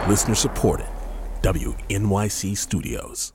Listener supported. WNYC Studios.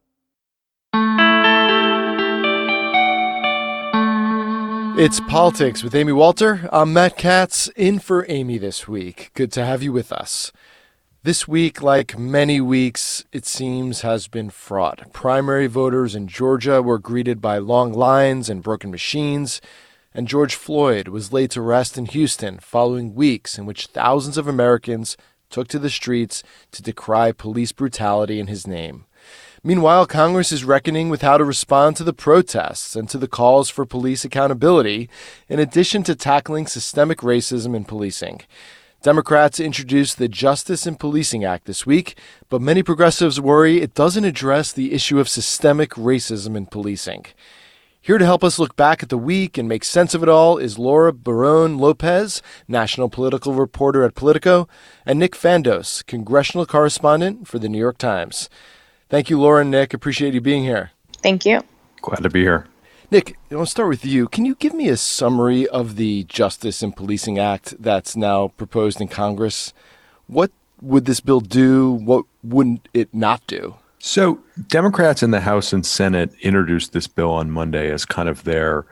It's Politics with Amy Walter. I'm Matt Katz, in for Amy this week. Good to have you with us. This week, like many weeks, it seems has been fraught. Primary voters in Georgia were greeted by long lines and broken machines, and George Floyd was laid to rest in Houston following weeks in which thousands of Americans took to the streets to decry police brutality in his name. Meanwhile, Congress is reckoning with how to respond to the protests and to the calls for police accountability, in addition to tackling systemic racism in policing. Democrats introduced the Justice in Policing Act this week, but many progressives worry it doesn't address the issue of systemic racism in policing. Here to help us look back at the week and make sense of it all is Laura Barron Lopez, national political reporter at Politico, and Nick Fandos, congressional correspondent for the New York Times. Thank you, Laura and Nick. Appreciate you being here. Thank you. Glad to be here. Nick, I want to start with you. Can you give me a summary of the Justice in Policing Act that's now proposed in Congress? What would this bill do? What wouldn't it not do? So Democrats in the House and Senate introduced this bill on Monday as kind of their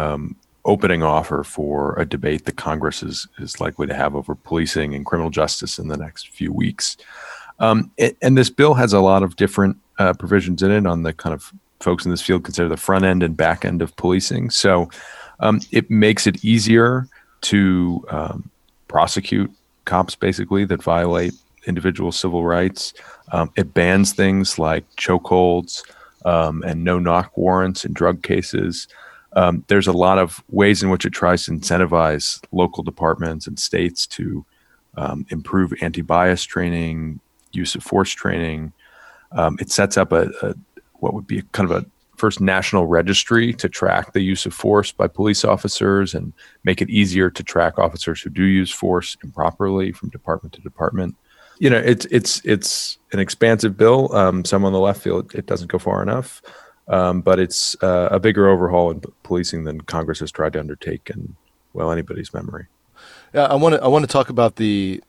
opening offer for a debate that Congress is likely to have over policing and criminal justice in the next few weeks. And this bill has a lot of different provisions in it on the kind of folks in this field consider the front end and back end of policing. So it makes it easier to prosecute cops, basically, that violate individual civil rights. It bans things like chokeholds and no-knock warrants in drug cases. There's a lot of ways in which it tries to incentivize local departments and states to improve anti-bias training, use of force training. It sets up what would be kind of a first national registry to track the use of force by police officers and make it easier to track officers who do use force improperly from department to department. You know, it's an expansive bill. Some on the left feel it doesn't go far enough, but it's a bigger overhaul in policing than Congress has tried to undertake in, well, anybody's memory. Yeah, I want to talk about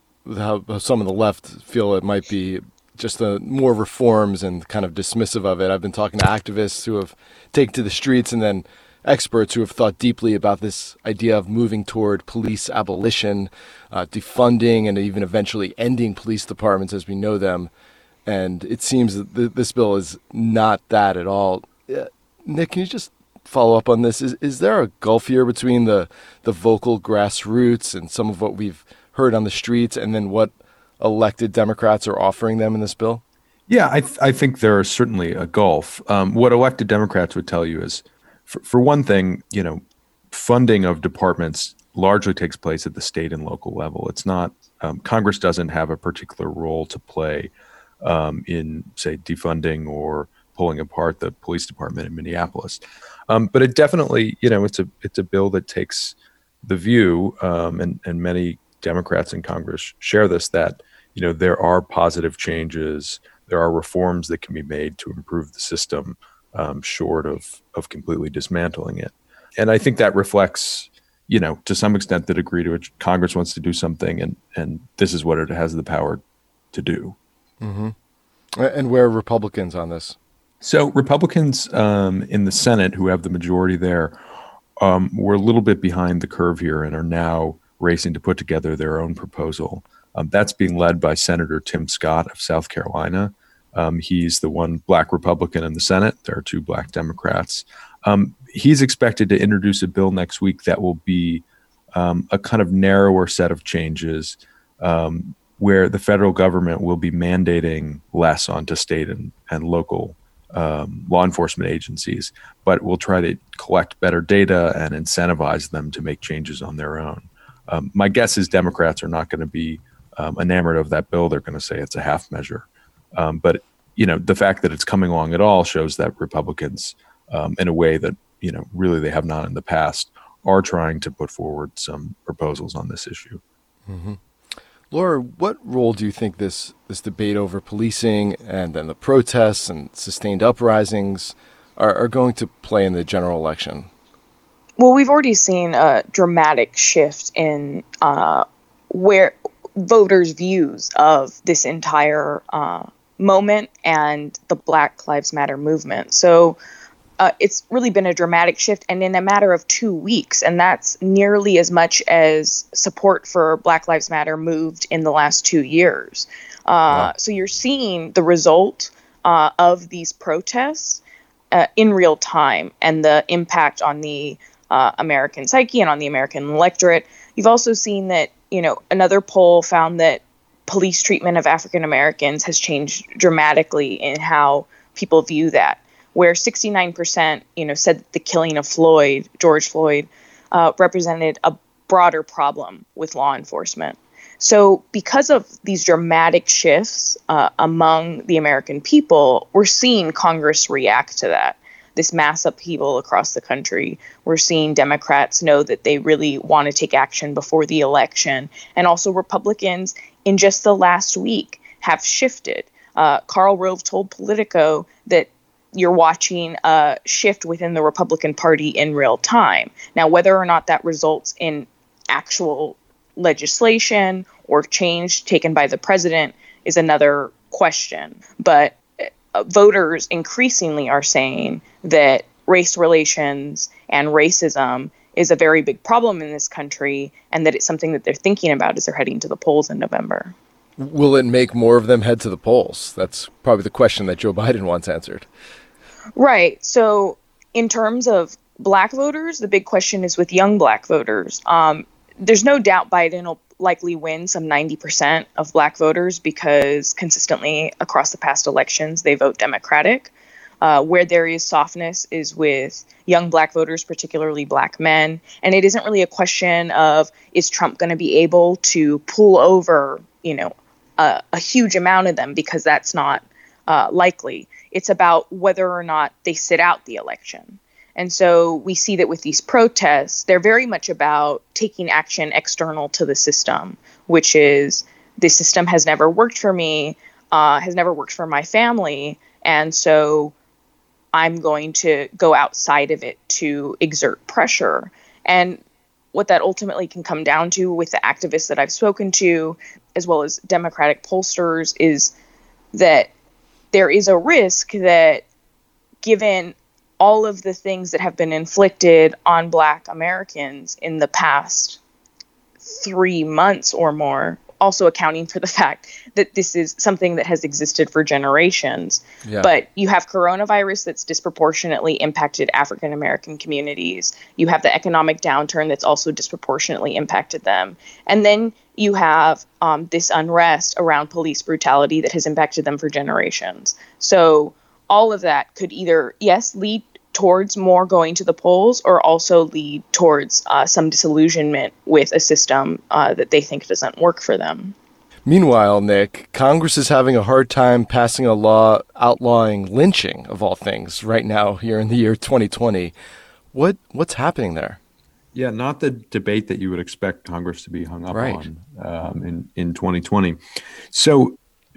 how some of the left feel it might be just more reforms and kind of dismissive of it. I've been talking to activists who have taken to the streets and then experts who have thought deeply about this idea of moving toward police abolition, defunding, and even eventually ending police departments as we know them. And it seems that this bill is not that at all. Nick, can you just follow up on this? Is there a gulf here between the vocal grassroots and some of what we've heard on the streets and then what elected Democrats are offering them in this bill? Yeah, I think there is certainly a gulf. What elected Democrats would tell you is, for one thing, you know, funding of departments largely takes place at the state and local level. It's not, Congress doesn't have a particular role to play in, say, defunding or pulling apart the police department in Minneapolis. But it definitely, you know, it's a bill that takes the view, and many Democrats in Congress share this, that, you know, there are positive changes, there are reforms that can be made to improve the system, short of completely dismantling it. And I think that reflects, you know, to some extent, the degree to which Congress wants to do something, and this is what it has the power to do. Mm-hmm. And where are Republicans on this? So Republicans in the Senate, who have the majority there, were a little bit behind the curve here and are now racing to put together their own proposal. That's being led by Senator Tim Scott of South Carolina. He's the one black Republican in the Senate. There are two black Democrats. He's expected to introduce a bill next week that will be a kind of narrower set of changes, where the federal government will be mandating less onto state and local law enforcement agencies, but will try to collect better data and incentivize them to make changes on their own. My guess is Democrats are not going to be enamored of that bill. They're going to say it's a half measure. But, you know, the fact that it's coming along at all shows that Republicans, in a way that, you know, really they have not in the past, are trying to put forward some proposals on this issue. Mm-hmm. Laura, what role do you think this debate over policing and then the protests and sustained uprisings are going to play in the general election? Well, we've already seen a dramatic shift in where voters' views of this entire moment and the Black Lives Matter movement. So it's really been a dramatic shift, and in a matter of 2 weeks, and that's nearly as much as support for Black Lives Matter moved in the last 2 years. Wow. So you're seeing the result of these protests in real time and the impact on the American psyche and on the American electorate. You've also seen that, another poll found that police treatment of African Americans has changed dramatically in how people view that, where 69%, said that the killing of George Floyd, represented a broader problem with law enforcement. So because of these dramatic shifts among the American people, we're seeing Congress react to that, this mass upheaval across the country. We're seeing Democrats know that they really want to take action before the election. And also Republicans in just the last week have shifted. Karl Rove told Politico that you're watching a shift within the Republican Party in real time. Now, whether or not that results in actual legislation or change taken by the president is another question. But voters increasingly are saying that race relations and racism is a very big problem in this country, and that it's something that they're thinking about as they're heading to the polls in November. Will it make more of them head to the polls? That's probably the question that Joe Biden wants answered. Right. So in terms of Black voters, the big question is with young Black voters. There's no doubt Biden will likely win some 90% of Black voters because consistently across the past elections, they vote Democratic. Where there is softness is with young Black voters, particularly Black men. And it isn't really a question of, is Trump going to be able to pull over, a huge amount of them, because that's not likely. It's about whether or not they sit out the election. And so we see that with these protests, they're very much about taking action external to the system, which is, the system has never worked for me, has never worked for my family. And so I'm going to go outside of it to exert pressure. And what that ultimately can come down to with the activists that I've spoken to, as well as Democratic pollsters, is that there is a risk that, given all of the things that have been inflicted on Black Americans in the past 3 months or more, also accounting for the fact that this is something that has existed for generations. Yeah. But you have coronavirus that's disproportionately impacted African American communities. You have the economic downturn that's also disproportionately impacted them. And then you have this unrest around police brutality that has impacted them for generations. So all of that could either, yes, lead towards more going to the polls, or also lead towards some disillusionment with a system that they think doesn't work for them. Meanwhile, Nick, Congress is having a hard time passing a law outlawing lynching, of all things, right now here in the year 2020. What's happening there? Yeah, not the debate that you would expect Congress to be hung up on in 2020. So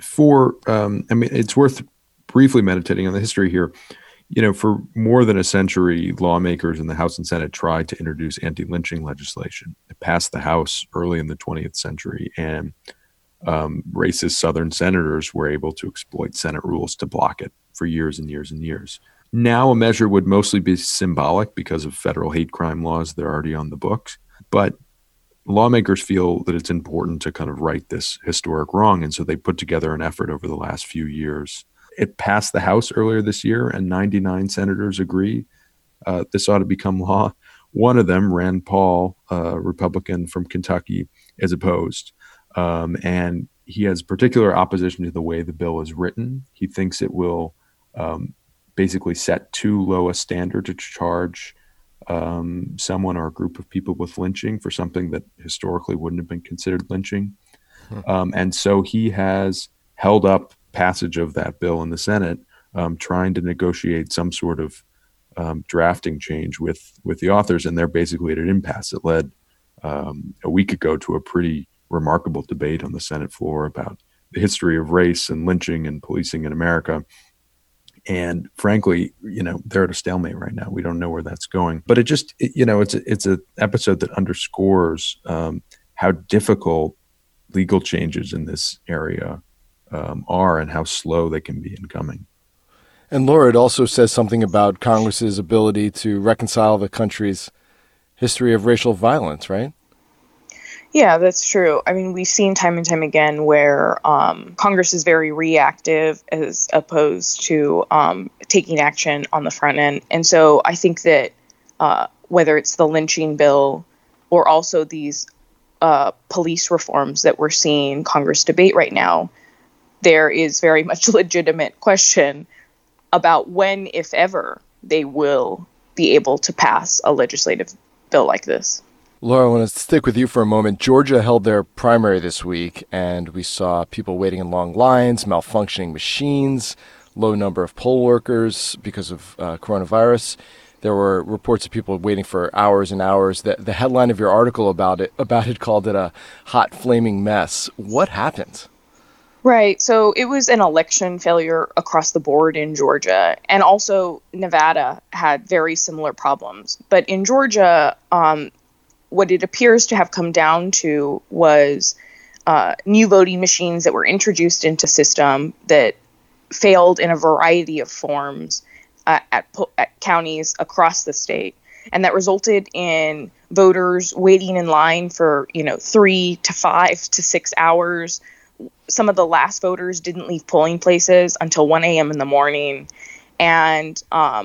it's worth briefly meditating on the history here. For more than a century, lawmakers in the House and Senate tried to introduce anti-lynching legislation. It passed the House early in the 20th century, and racist Southern senators were able to exploit Senate rules to block it for years and years and years. Now a measure would mostly be symbolic because of federal hate crime laws that are already on the books. But lawmakers feel that it's important to kind of right this historic wrong, and so they put together an effort over the last few years. It passed the House earlier this year, and 99 senators agree this ought to become law. One of them, Rand Paul, a Republican from Kentucky, is opposed. And he has particular opposition to the way the bill is written. He thinks it will basically set too low a standard to charge someone or a group of people with lynching for something that historically wouldn't have been considered lynching. And so he has held up passage of that bill in the Senate, trying to negotiate some sort of drafting change with the authors, and they're basically at an impasse. It led a week ago to a pretty remarkable debate on the Senate floor about the history of race and lynching and policing in America. And frankly, they're at a stalemate right now. We don't know where that's going. But it's an episode that underscores how difficult legal changes in this area are and how slow they can be in coming. And Laura, it also says something about Congress's ability to reconcile the country's history of racial violence, right? Yeah, that's true. I mean, we've seen time and time again where Congress is very reactive as opposed to taking action on the front end. And so I think that whether it's the lynching bill or also these police reforms that we're seeing Congress debate right now, there is very much a legitimate question about when, if ever, they will be able to pass a legislative bill like this. Laura, I want to stick with you for a moment. Georgia held their primary this week, and we saw people waiting in long lines, malfunctioning machines, low number of poll workers because of coronavirus. There were reports of people waiting for hours and hours. The headline of your article about it called it a hot, flaming mess. What happened? Right. So it was an election failure across the board in Georgia. And also Nevada had very similar problems. But in Georgia, what it appears to have come down to was new voting machines that were introduced into system that failed in a variety of forms at counties across the state. And that resulted in voters waiting in line for, 3 to 5 to 6 hours. Some of the last voters didn't leave polling places until 1 a.m. in the morning. And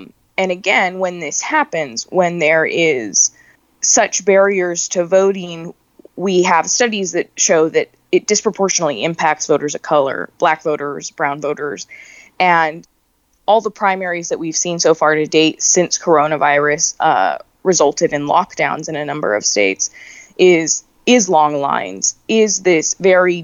again, when this happens, when there is such barriers to voting, we have studies that show that it disproportionately impacts voters of color, Black voters, brown voters. And all the primaries that we've seen so far to date since coronavirus resulted in lockdowns in a number of states is long lines, is this very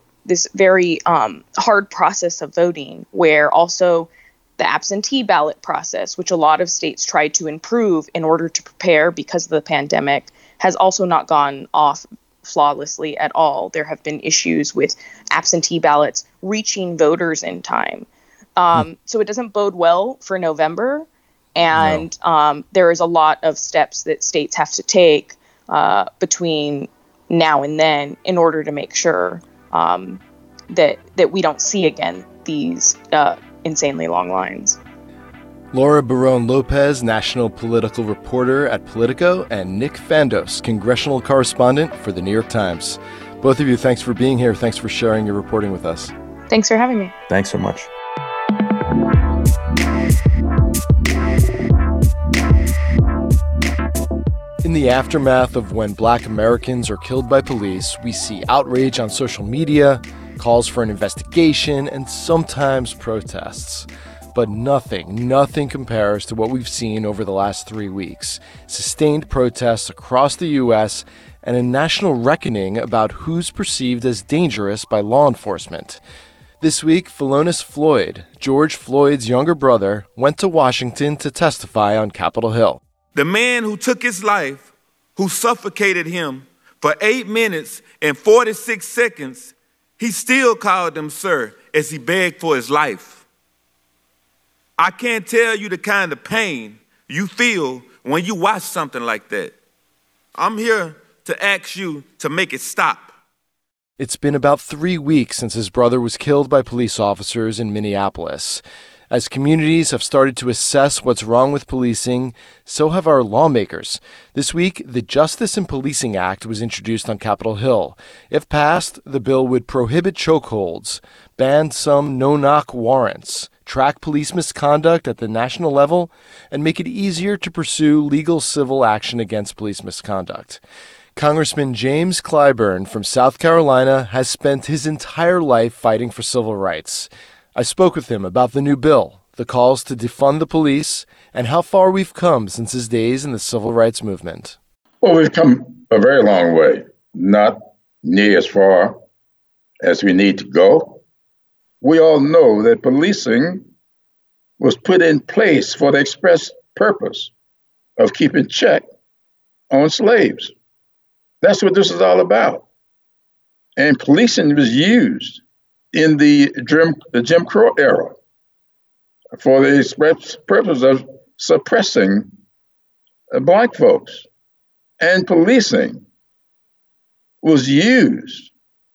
hard process of voting, where also the absentee ballot process, which a lot of states tried to improve in order to prepare because of the pandemic, has also not gone off flawlessly at all. There have been issues with absentee ballots reaching voters in time. So it doesn't bode well for November. And there is a lot of steps that states have to take between now and then in order to make sure that we don't see again these insanely long lines. Laura Barone Lopez, national political reporter at Politico, and Nick Fandos, congressional correspondent for the New York Times. Both of you, thanks for being here. Thanks for sharing your reporting with us. Thanks for having me. Thanks so much. In the aftermath of when Black Americans are killed by police, we see outrage on social media, calls for an investigation, and sometimes protests. But nothing compares to what we've seen over the last 3 weeks. Sustained protests across the U.S. and a national reckoning about who's perceived as dangerous by law enforcement. This week, Philonise Floyd, George Floyd's younger brother, went to Washington to testify on Capitol Hill. The man who took his life, who suffocated him for 8 minutes and 46 seconds, he still called him sir as he begged for his life. I can't tell you the kind of pain you feel when you watch something like that. I'm here to ask you to make it stop. It's been about 3 weeks since his brother was killed by police officers in Minneapolis. As communities have started to assess what's wrong with policing, so have our lawmakers. This week, the Justice in Policing Act was introduced on Capitol Hill. If passed, the bill would prohibit chokeholds, ban some no-knock warrants, track police misconduct at the national level, and make it easier to pursue legal civil action against police misconduct. Congressman James Clyburn from South Carolina has spent his entire life fighting for civil rights. I spoke with him about the new bill, the calls to defund the police, and how far we've come since his days in the civil rights movement. Well, we've come a very long way, not near as far as we need to go. We all know that policing was put in place for the express purpose of keeping check on slaves. That's what this is all about. And policing was used in the Jim Crow era for the express purpose of suppressing Black folks. And policing was used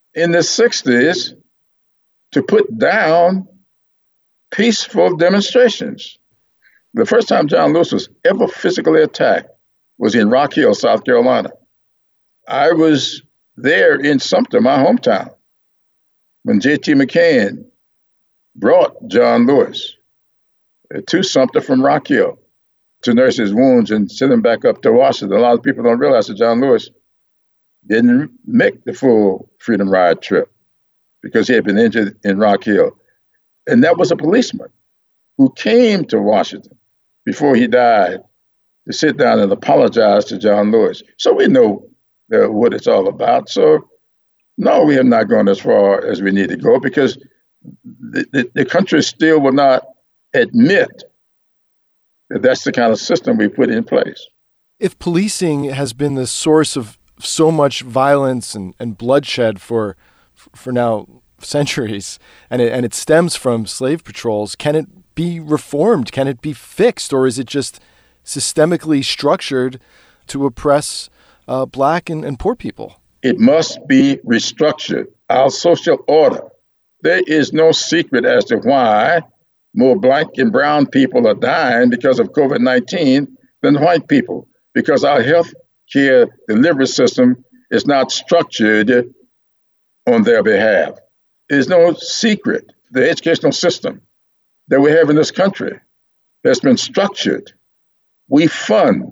in the 60s to put down peaceful demonstrations. The first time John Lewis was ever physically attacked was in Rock Hill, South Carolina. I was there in Sumter, my hometown, when J.T. McCain brought John Lewis to Sumter from Rock Hill to nurse his wounds and send him back up to Washington. A lot of people don't realize that John Lewis didn't make the full Freedom Ride trip because he had been injured in Rock Hill. And that was a policeman who came to Washington before he died to sit down and apologize to John Lewis. So we know what it's all about. So no, we have not gone as far as we need to go because the country still will not admit that that's the kind of system we put in place. If policing has been the source of so much violence and bloodshed for now centuries, and it stems from slave patrols, can it be reformed? Can it be fixed? Or is it just systemically structured to oppress Black and poor people? It must be restructured. Our social order. There is no secret as to why more Black and brown people are dying because of COVID-19 than white people, because our health care delivery system is not structured on their behalf. There's no secret. The educational system that we have in this country has been structured. We fund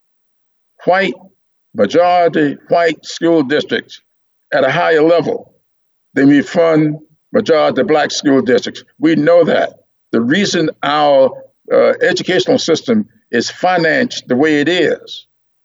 majority white school districts at a higher level than we fund majority Black school districts. We know that. The reason our educational system is financed the way it is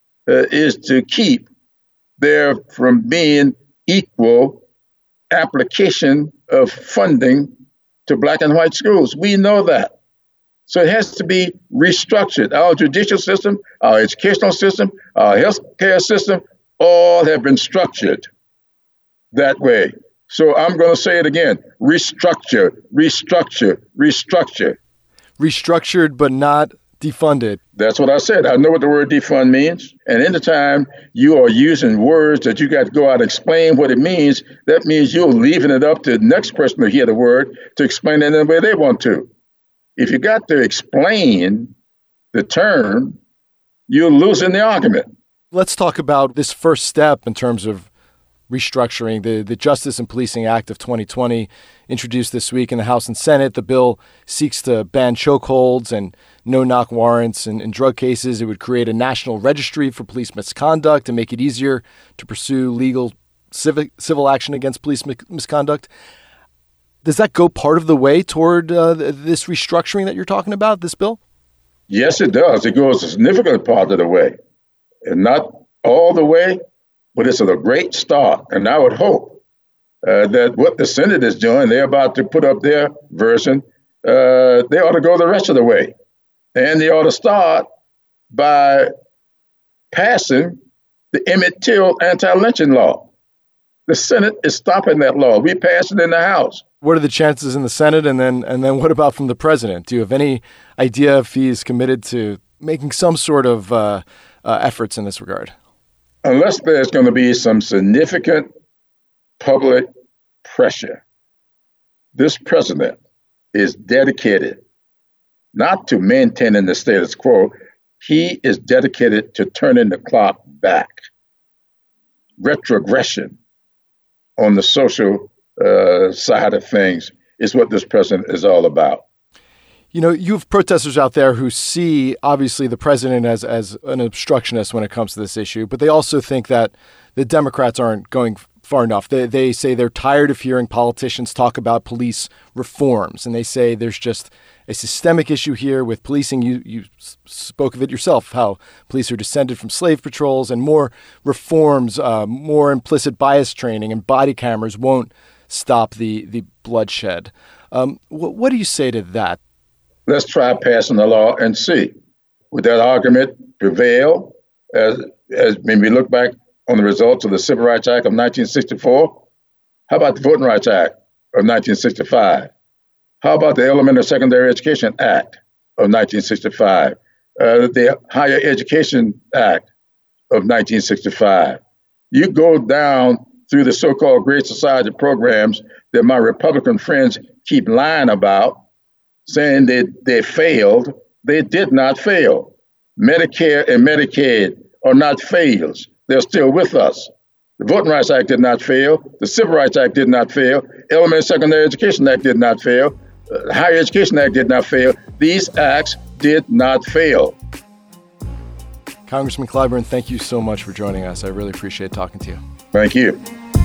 to keep there from being equal application of funding to Black and white schools. We know that. So it has to be restructured. Our judicial system, our educational system, our health care system, all have been structured that way. So I'm going to say it again, restructure, restructure, restructure. Restructured but not defunded. That's what I said. I know what the word defund means. And anytime you are using words that you got to go out and explain what it means, that means you're leaving it up to the next person to hear the word to explain it in the way they want to. If you got to explain the term, you're losing the argument. Let's talk about this first step in terms of restructuring. The Justice and Policing Act of 2020, introduced this week in the House and Senate. The bill seeks to ban chokeholds and no-knock warrants in drug cases. It would create a national registry for police misconduct and make it easier to pursue legal civil action against police misconduct. Does that go part of the way toward this restructuring that you're talking about, this bill? Yes, it does. It goes a significant part of the way. And not all the way, but it's a great start. And I would hope that what the Senate is doing, they're about to put up their version, they ought to go the rest of the way. And they ought to start by passing the Emmett Till anti-lynching law. The Senate is stopping that law. We passed it in the House. What are the chances in the Senate, and then what about from the president? Do you have any idea if he's committed to making some sort of efforts in this regard? Unless there's going to be some significant public pressure, this president is dedicated not to maintaining the status quo. He is dedicated to turning the clock back. Retrogression on the social side of things is what this president is all about. You know, you have protesters out there who see, obviously, the president as an obstructionist when it comes to this issue, but they also think that the Democrats aren't going far enough. They say they're tired of hearing politicians talk about police reforms, and they say there's just a systemic issue here with policing. You spoke of it yourself, how police are descended from slave patrols, and more reforms, more implicit bias training and body cameras won't stop the bloodshed. What do you say to that? Let's try passing the law and see. Would that argument prevail as when we look back on the results of the Civil Rights Act of 1964? How about the Voting Rights Act of 1965? How about the Elementary and Secondary Education Act of 1965? The Higher Education Act of 1965? You go down through the so-called Great Society programs that my Republican friends keep lying about, saying that they failed. They did not fail. Medicare and Medicaid are not fails. They're still with us. The Voting Rights Act did not fail. The Civil Rights Act did not fail. Elementary and Secondary Education Act did not fail. The Higher Education Act did not fail. These acts did not fail. Congressman Clyburn, thank you so much for joining us. I really appreciate talking to you. Thank you.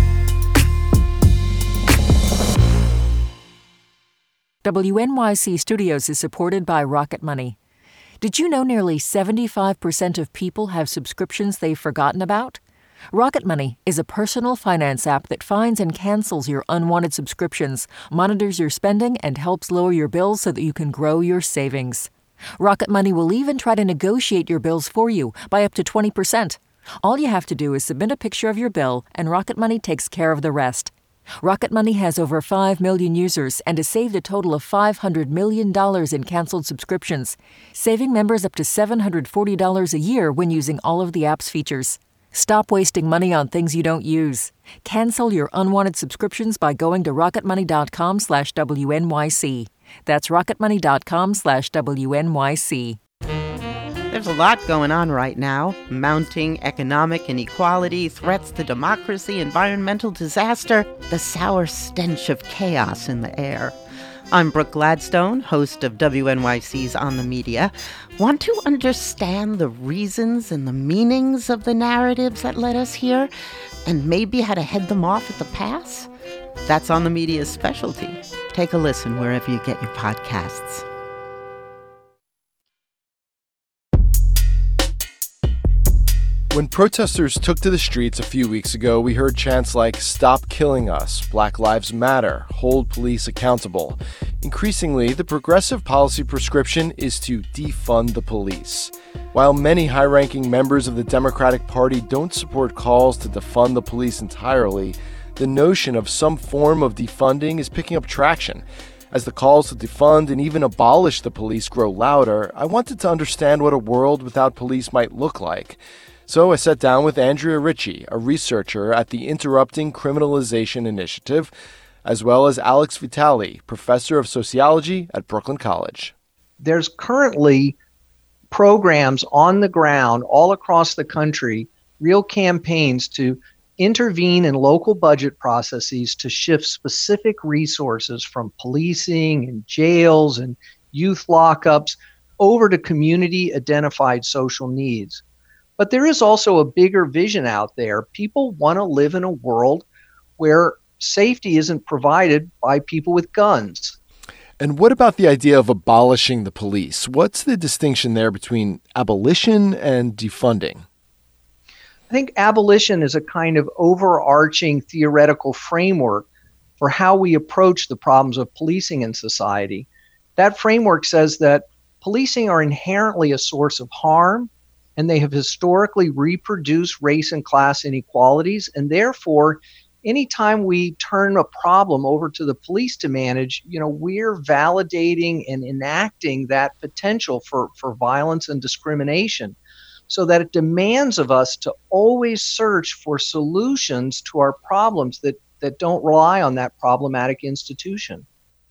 WNYC Studios is supported by Rocket Money. Did you know nearly 75% of people have subscriptions they've forgotten about? Rocket Money is a personal finance app that finds and cancels your unwanted subscriptions, monitors your spending, and helps lower your bills so that you can grow your savings. Rocket Money will even try to negotiate your bills for you by up to 20%. All you have to do is submit a picture of your bill, and Rocket Money takes care of the rest. Rocket Money has over 5 million users and has saved a total of $500 million in canceled subscriptions, saving members up to $740 a year when using all of the app's features. Stop wasting money on things you don't use. Cancel your unwanted subscriptions by going to rocketmoney.com/WNYC. That's rocketmoney.com/WNYC. There's a lot going on right now. Mounting economic inequality, threats to democracy, environmental disaster, the sour stench of chaos in the air. I'm Brooke Gladstone, host of WNYC's On the Media. Want to understand the reasons and the meanings of the narratives that led us here, and maybe how to head them off at the pass? That's On the Media's specialty. Take a listen wherever you get your podcasts. When protesters took to the streets a few weeks ago, we heard chants like "Stop killing us," "Black Lives Matter," "Hold police accountable." Increasingly, the progressive policy prescription is to defund the police. While many high-ranking members of the Democratic Party don't support calls to defund the police entirely, the notion of some form of defunding is picking up traction. As the calls to defund and even abolish the police grow louder, I wanted to understand what a world without police might look like. So I sat down with Andrea Ritchie, a researcher at the Interrupting Criminalization Initiative, as well as Alex Vitale, professor of sociology at Brooklyn College. There's currently programs on the ground all across the country, real campaigns to intervene in local budget processes to shift specific resources from policing and jails and youth lockups over to community-identified social needs. But there is also a bigger vision out there. People want to live in a world where safety isn't provided by people with guns. And what about the idea of abolishing the police? What's the distinction there between abolition and defunding? I think abolition is a kind of overarching theoretical framework for how we approach the problems of policing in society. That framework says that policing are inherently a source of harm, and they have historically reproduced race and class inequalities. And therefore, anytime we turn a problem over to the police to manage, we're validating and enacting that potential for violence and discrimination, so that it demands of us to always search for solutions to our problems that don't rely on that problematic institution.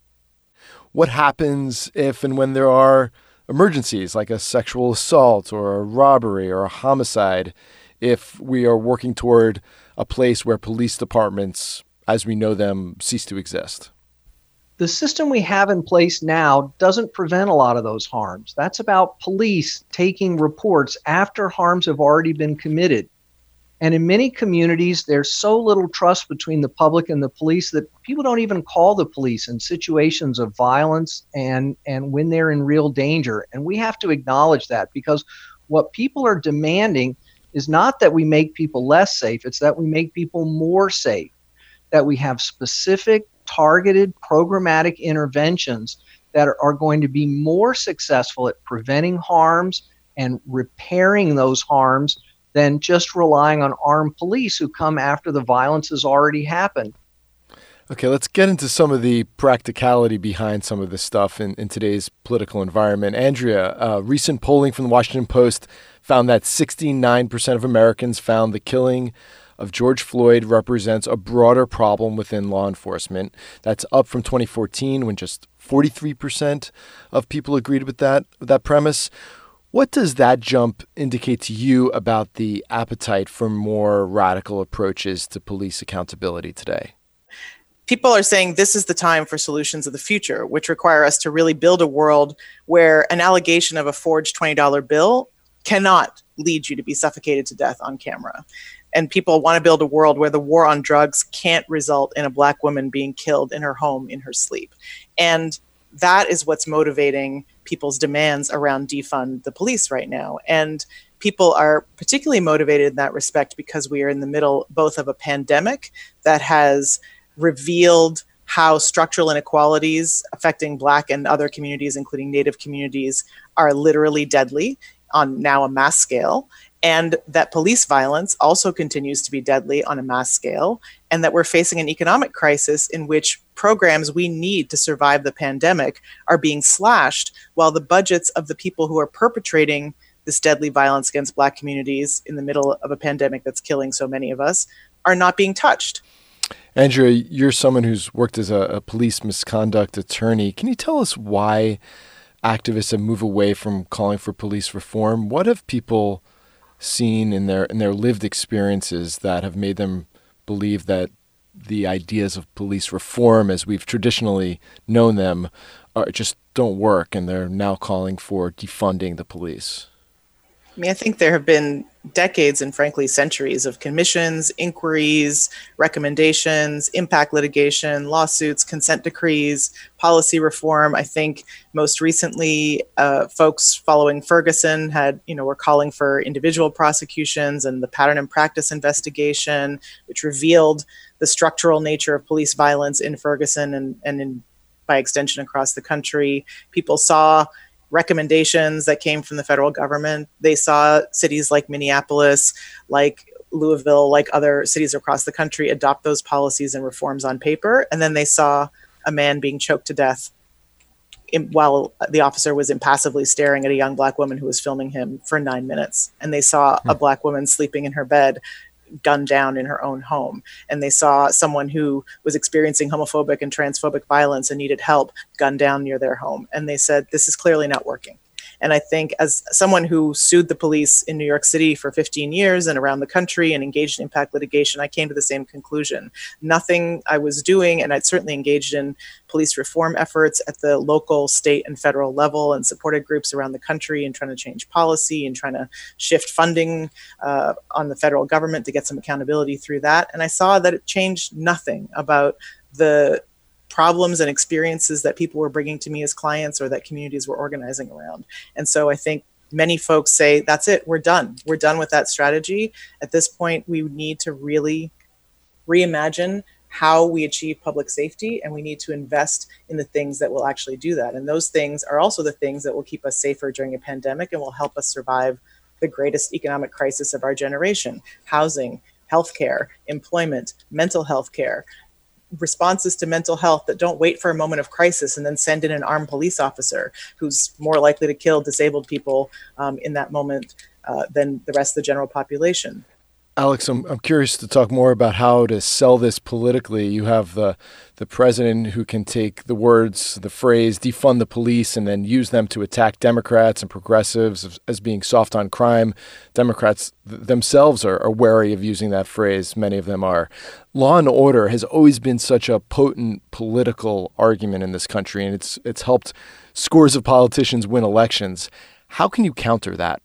What happens if and when there are emergencies like a sexual assault or a robbery or a homicide, if we are working toward a place where police departments, as we know them, cease to exist? The system we have in place now doesn't prevent a lot of those harms. That's about police taking reports after harms have already been committed. And in many communities, there's so little trust between the public and the police that people don't even call the police in situations of violence and when they're in real danger. And we have to acknowledge that, because what people are demanding is not that we make people less safe, it's that we make people more safe, that we have specific, targeted, programmatic interventions that are going to be more successful at preventing harms and repairing those harms than just relying on armed police who come after the violence has already happened. Okay, let's get into some of the practicality behind some of this stuff in today's political environment. Andrea, recent polling from the Washington Post found that 69% of Americans found the killing of George Floyd represents a broader problem within law enforcement. That's up from 2014 when just 43% of people agreed with that premise. What does that jump indicate to you about the appetite for more radical approaches to police accountability today? People are saying this is the time for solutions of the future, which require us to really build a world where an allegation of a forged $20 bill cannot lead you to be suffocated to death on camera. And people want to build a world where the war on drugs can't result in a Black woman being killed in her home in her sleep. And that is what's motivating people's demands around defund the police right now. And people are particularly motivated in that respect because we are in the middle both of a pandemic that has revealed how structural inequalities affecting Black and other communities, including Native communities, are literally deadly on now a mass scale, and that police violence also continues to be deadly on a mass scale, and that we're facing an economic crisis in which programs we need to survive the pandemic are being slashed, while the budgets of the people who are perpetrating this deadly violence against Black communities in the middle of a pandemic that's killing so many of us are not being touched. Andrea, you're someone who's worked as a police misconduct attorney. Can you tell us why activists have moved away from calling for police reform? What have people seen in their lived experiences that have made them believe that the ideas of police reform, as we've traditionally known them, just don't work, and they're now calling for defunding the police? I mean, I think there have been decades and frankly centuries of commissions, inquiries, recommendations, impact litigation, lawsuits, consent decrees, policy reform. I think most recently, folks following Ferguson were calling for individual prosecutions and the pattern and practice investigation, which revealed the structural nature of police violence in Ferguson and by extension across the country. People saw recommendations that came from the federal government. They saw cities like Minneapolis, like Louisville, like other cities across the country adopt those policies and reforms on paper. And then they saw a man being choked to death while the officer was impassively staring at a young Black woman who was filming him for 9 minutes. And they saw a Black woman sleeping in her bed, gunned down in her own home. And they saw someone who was experiencing homophobic and transphobic violence and needed help gunned down near their home. And they said, this is clearly not working. And I think as someone who sued the police in New York City for 15 years and around the country and engaged in impact litigation, I came to the same conclusion. Nothing I was doing, and I'd certainly engaged in police reform efforts at the local, state, and federal level and supported groups around the country and trying to change policy and trying to shift funding on the federal government to get some accountability through that. And I saw that it changed nothing about the problems and experiences that people were bringing to me as clients or that communities were organizing around. And so I think many folks say, that's it, we're done. We're done with that strategy. At this point, we need to really reimagine how we achieve public safety, and we need to invest in the things that will actually do that. And those things are also the things that will keep us safer during a pandemic and will help us survive the greatest economic crisis of our generation: housing, healthcare, employment, mental health care, responses to mental health that don't wait for a moment of crisis and then send in an armed police officer who's more likely to kill disabled people in that moment than the rest of the general population. Alex, I'm curious to talk more about how to sell this politically. You have the president who can take the words, the phrase, defund the police, and then use them to attack Democrats and progressives as being soft on crime. Democrats themselves are wary of using that phrase. Many of them are. Law and order has always been such a potent political argument in this country, and it's helped scores of politicians win elections. How can you counter that?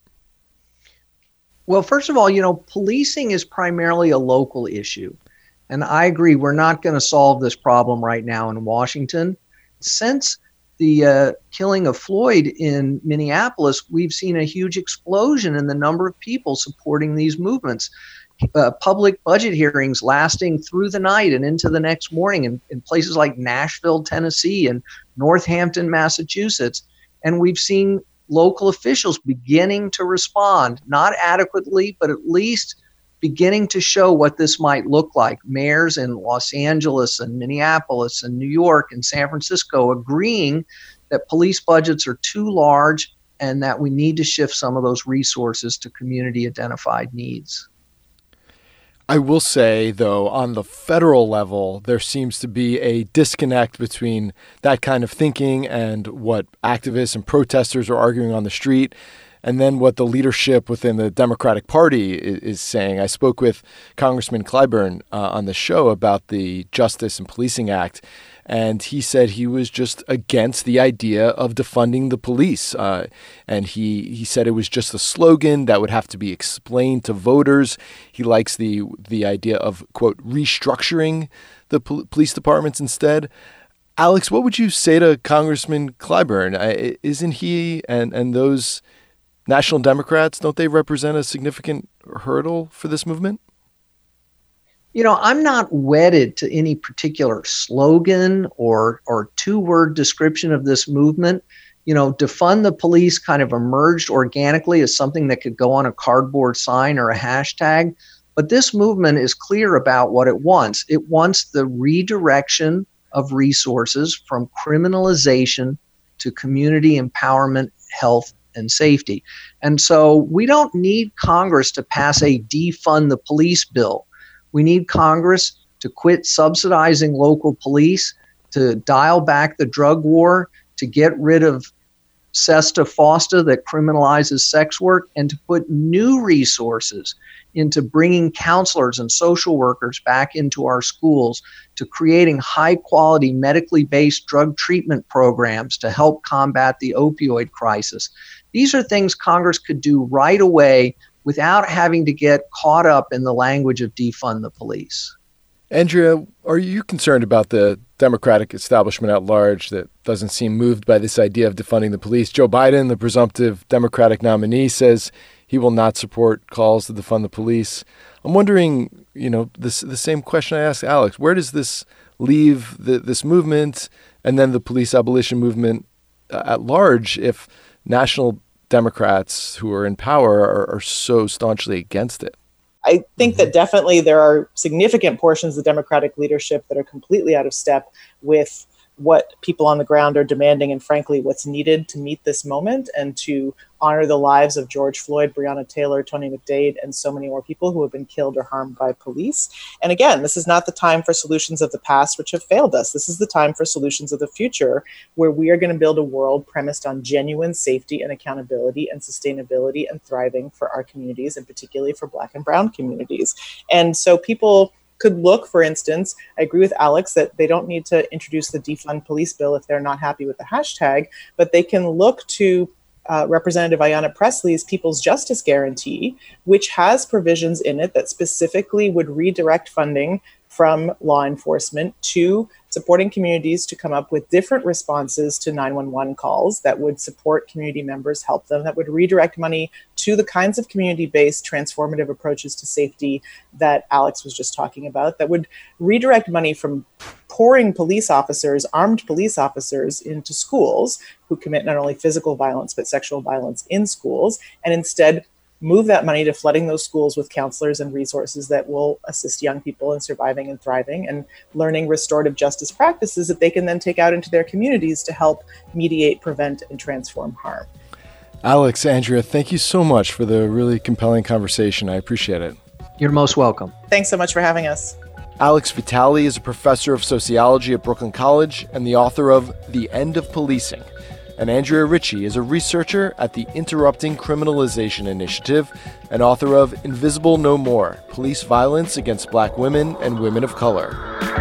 Well, first of all, policing is primarily a local issue. And I agree, we're not going to solve this problem right now in Washington. Since the killing of Floyd in Minneapolis, we've seen a huge explosion in the number of people supporting these movements. Public budget hearings lasting through the night and into the next morning in places like Nashville, Tennessee, and Northampton, Massachusetts. And we've seen local officials beginning to respond, not adequately, but at least beginning to show what this might look like. Mayors in Los Angeles and Minneapolis and New York and San Francisco agreeing that police budgets are too large and that we need to shift some of those resources to community identified needs. I will say, though, on the federal level, there seems to be a disconnect between that kind of thinking and what activists and protesters are arguing on the street, and then what the leadership within the Democratic Party is saying. I spoke with Congressman Clyburn on the show about the Justice and Policing Act, and he said he was just against the idea of defunding the police. And he said it was just a slogan that would have to be explained to voters. He likes the idea of, quote, restructuring the police departments instead. Alex, what would you say to Congressman Clyburn? Isn't he and those National Democrats, don't they represent a significant hurdle for this movement? You know, I'm not wedded to any particular slogan or two-word description of this movement. You know, defund the police kind of emerged organically as something that could go on a cardboard sign or a hashtag. But this movement is clear about what it wants. It wants the redirection of resources from criminalization to community empowerment, health, and safety. And so we don't need Congress to pass a defund the police bill. We need Congress to quit subsidizing local police, to dial back the drug war, to get rid of SESTA FOSTA that criminalizes sex work, and to put new resources into bringing counselors and social workers back into our schools, to creating high-quality medically based drug treatment programs to help combat the opioid crisis. These are things Congress could do right away without having to get caught up in the language of defund the police. Andrea, are you concerned about the Democratic establishment at large that doesn't seem moved by this idea of defunding the police? Joe Biden, the presumptive Democratic nominee, says he will not support calls to defund the police. I'm wondering, the same question I asked Alex, where does this leave this movement and then the police abolition movement at large if national Democrats who are in power are so staunchly against it? I think that definitely there are significant portions of the Democratic leadership that are completely out of step with what people on the ground are demanding and, frankly, what's needed to meet this moment and to honor the lives of George Floyd, Breonna Taylor, Tony McDade, and so many more people who have been killed or harmed by police. And again, this is not the time for solutions of the past which have failed us. This is the time for solutions of the future, where we are going to build a world premised on genuine safety and accountability and sustainability and thriving for our communities, and particularly for Black and Brown communities. And so people could look, for instance, I agree with Alex that they don't need to introduce the defund police bill if they're not happy with the hashtag, but they can look to Representative Ayanna Pressley's People's Justice Guarantee, which has provisions in it that specifically would redirect funding from law enforcement to supporting communities to come up with different responses to 911 calls that would support community members, help them, that would redirect money to the kinds of community-based transformative approaches to safety that Alex was just talking about, that would redirect money from pouring police officers, armed police officers, into schools who commit not only physical violence, but sexual violence in schools, and instead move that money to flooding those schools with counselors and resources that will assist young people in surviving and thriving and learning restorative justice practices that they can then take out into their communities to help mediate, prevent, and transform harm. Alex, Andrea, thank you so much for the really compelling conversation. I appreciate it. You're most welcome. Thanks so much for having us. Alex Vitale is a professor of sociology at Brooklyn College and the author of The End of Policing. And Andrea Ritchie is a researcher at the Interrupting Criminalization Initiative and author of Invisible No More: Police Violence Against Black Women and Women of Color.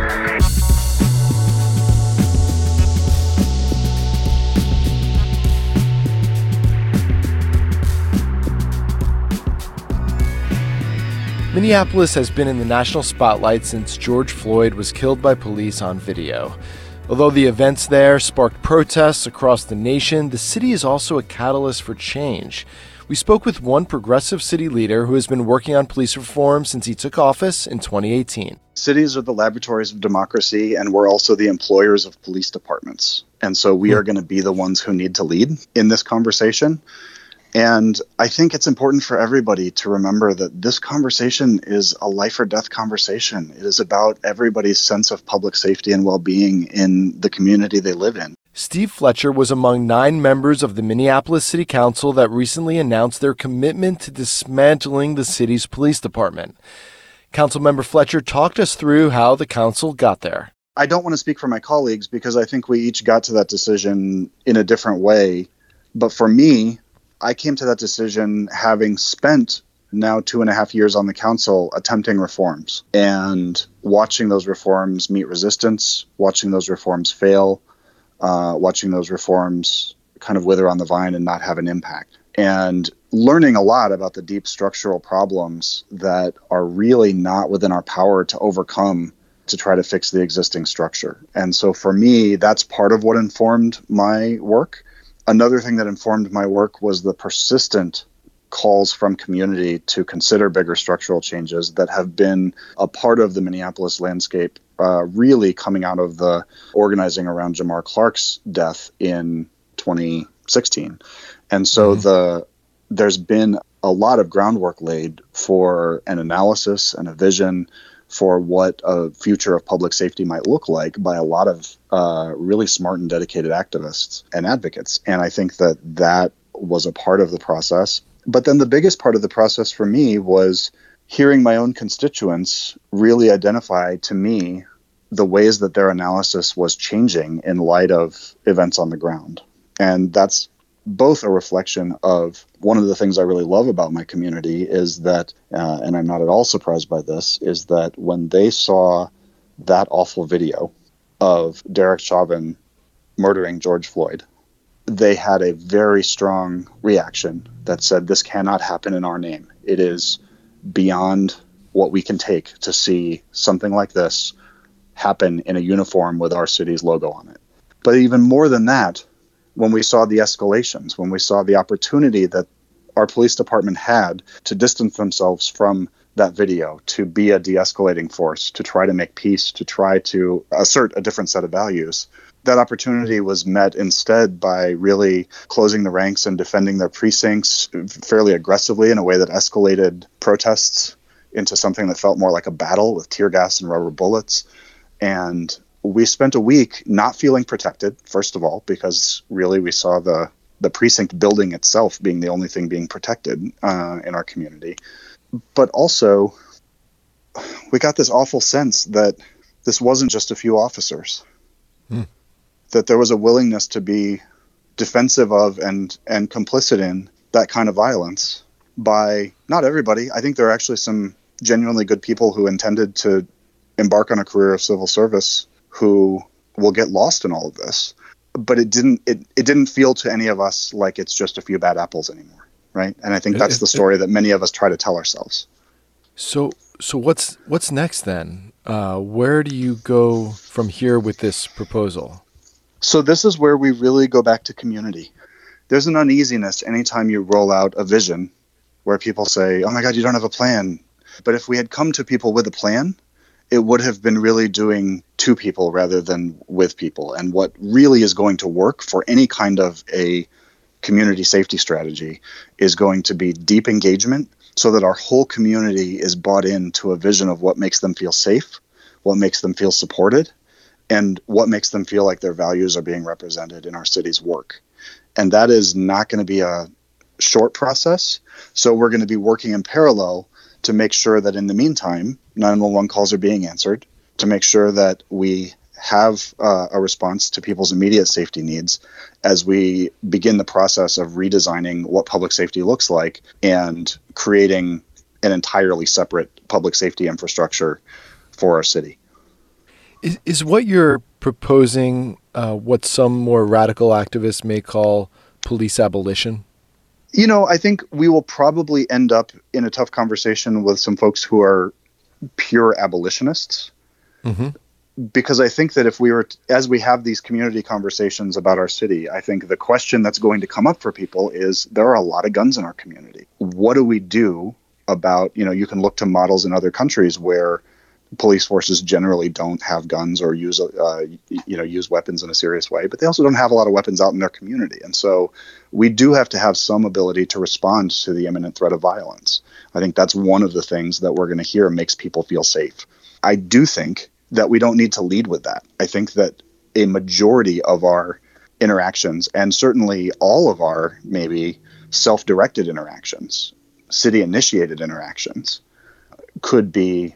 Minneapolis has been in the national spotlight since George Floyd was killed by police on video. Although the events there sparked protests across the nation, the city is also a catalyst for change. We spoke with one progressive city leader who has been working on police reform since he took office in 2018. Cities are the laboratories of democracy, and we're also the employers of police departments. And so we are going to be the ones who need to lead in this conversation. And I think it's important for everybody to remember that this conversation is a life or death conversation. It is about everybody's sense of public safety and well-being in the community they live in. Steve Fletcher was among 9 members of the Minneapolis City Council that recently announced their commitment to dismantling the city's police department. Councilmember Fletcher talked us through how the council got there. I don't want to speak for my colleagues because I think we each got to that decision in a different way. But for me, I came to that decision having spent now 2.5 years on the council attempting reforms and watching those reforms meet resistance, watching those reforms fail, watching those reforms kind of wither on the vine and not have an impact. And learning a lot about the deep structural problems that are really not within our power to overcome to try to fix the existing structure. And so for me, that's part of what informed my work. Another thing that informed my work was the persistent calls from community to consider bigger structural changes that have been a part of the Minneapolis landscape, really coming out of the organizing around Jamar Clark's death in 2016. And so there's been a lot of groundwork laid for an analysis and a vision for what a future of public safety might look like by a lot of really smart and dedicated activists and advocates. And I think that was a part of the process. But then the biggest part of the process for me was hearing my own constituents really identify to me the ways that their analysis was changing in light of events on the ground. And that's both a reflection of one of the things I really love about my community is that, and I'm not at all surprised by this, is that when they saw that awful video of Derek Chauvin murdering George Floyd, they had a very strong reaction that said, this cannot happen in our name. It is beyond what we can take to see something like this happen in a uniform with our city's logo on it. But even more than that, when we saw the escalations, when we saw the opportunity that our police department had to distance themselves from that video, to be a de-escalating force, to try to make peace, to try to assert a different set of values, that opportunity was met instead by really closing the ranks and defending their precincts fairly aggressively in a way that escalated protests into something that felt more like a battle with tear gas and rubber bullets. And we spent a week not feeling protected, first of all, because really we saw the precinct building itself being the only thing being protected in our community. But also, we got this awful sense that this wasn't just a few officers. That there was a willingness to be defensive of and complicit in that kind of violence by not everybody. I think there are actually some genuinely good people who intended to embark on a career of civil service who will get lost in all of this. But it didn't feel to any of us like it's just a few bad apples anymore, right? And I think that's the story that many of us try to tell ourselves. So what's next then? Where do you go from here with this proposal? So this is where we really go back to community. There's an uneasiness anytime you roll out a vision where people say, oh my God, you don't have a plan. But if we had come to people with a plan, it would have been really doing to people rather than with people. And what really is going to work for any kind of a community safety strategy is going to be deep engagement so that our whole community is bought into a vision of what makes them feel safe, what makes them feel supported, and what makes them feel like their values are being represented in our city's work. And that is not going to be a short process. So we're going to be working in parallel to make sure that in the meantime, 911 calls are being answered, to make sure that we have a response to people's immediate safety needs as we begin the process of redesigning what public safety looks like and creating an entirely separate public safety infrastructure for our city. Is what you're proposing what some more radical activists may call police abolition? You know, I think we will probably end up in a tough conversation with some folks who are pure abolitionists. Because I think that if we were, as we have these community conversations about our city, I think the question that's going to come up for people is there are a lot of guns in our community. What do we do about, you can look to models in other countries where police forces generally don't have guns or use weapons in a serious way, but they also don't have a lot of weapons out in their community. And so we do have to have some ability to respond to the imminent threat of violence. I think that's one of the things that we're going to hear makes people feel safe. I do think that we don't need to lead with that. I think that a majority of our interactions, and certainly all of our maybe self-directed interactions, city-initiated interactions, could be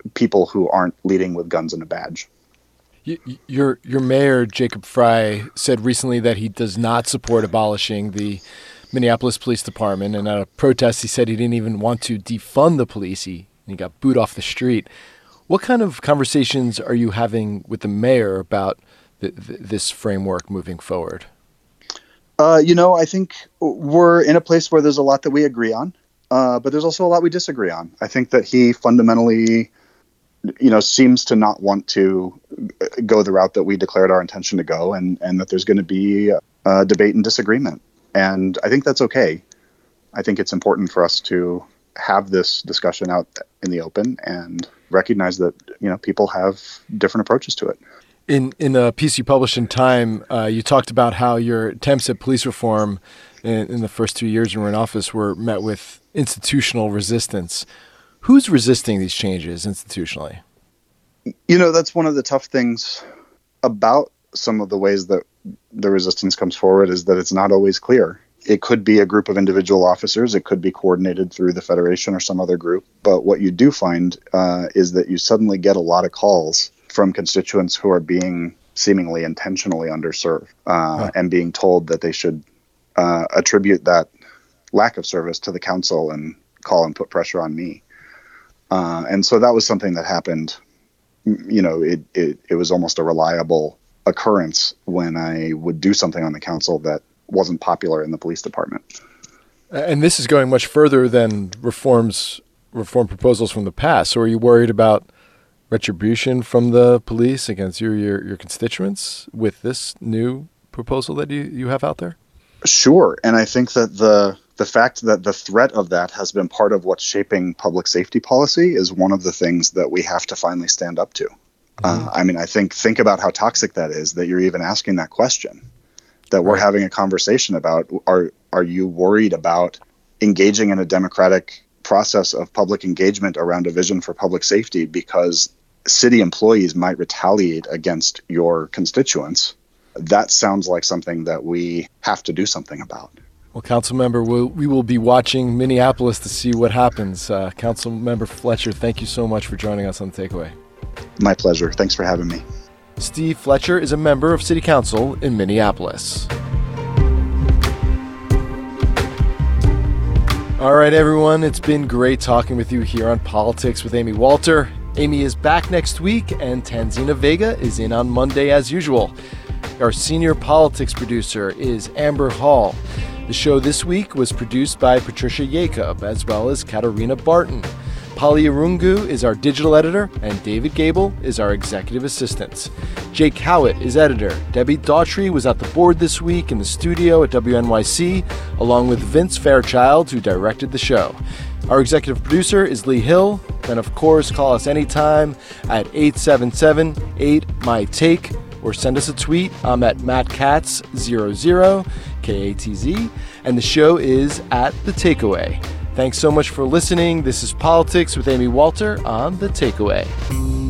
people who aren't leading with guns and a badge. Your mayor, Jacob Frey, said recently that he does not support abolishing the Minneapolis Police Department. And at a protest, he said he didn't even want to defund the police. He got booed off the street. What kind of conversations are you having with the mayor about this framework moving forward? I think we're in a place where there's a lot that we agree on, but there's also a lot we disagree on. I think that he fundamentally, seems to not want to go the route that we declared our intention to go, and that there's going to be a debate and disagreement. And I think that's okay. I think it's important for us to have this discussion out in the open and recognize that, people have different approaches to it. In a piece you published in Time, you talked about how your attempts at police reform in the first 2 years you were in office were met with institutional resistance. Who's resisting these changes institutionally? That's one of the tough things about some of the ways that the resistance comes forward, is that it's not always clear. It could be a group of individual officers. It could be coordinated through the Federation or some other group. But what you do find is that you suddenly get a lot of calls from constituents who are being seemingly intentionally underserved and being told that they should attribute that lack of service to the council and call and put pressure on me. And so that was something that happened. It was almost a reliable occurrence when I would do something on the council that wasn't popular in the police department. And this is going much further than reform proposals from the past. So are you worried about retribution from the police against your constituents with this new proposal that you have out there? Sure. And I think that the fact that the threat of that has been part of what's shaping public safety policy is one of the things that we have to finally stand up to. Mm-hmm. I think about how toxic that is, that you're even asking that question, that we're having a conversation about, are you worried about engaging in a democratic process of public engagement around a vision for public safety because city employees might retaliate against your constituents? That sounds like something that we have to do something about. Well, Councilmember, we will be watching Minneapolis to see what happens. Councilmember Fletcher, thank you so much for joining us on The Takeaway. My pleasure. Thanks for having me. Steve Fletcher is a member of City Council in Minneapolis. All right, everyone, it's been great talking with you here on Politics with Amy Walter. Amy is back next week, and Tanzina Vega is in on Monday as usual. Our senior politics producer is Amber Hall. The show this week was produced by Patricia Jacob, as well as Katarina Barton. Polly Irungu is our digital editor, and David Gable is our executive assistant. Jake Howitt is editor. Debbie Daughtry was at the board this week in the studio at WNYC, along with Vince Fairchild, who directed the show. Our executive producer is Lee Hill. And of course, call us anytime at 877-8-MY-TAKE, or send us a tweet. I'm at MattKatz00, K-A-T-Z, and the show is at The Takeaway. Thanks so much for listening. This is Politics with Amy Walter on The Takeaway.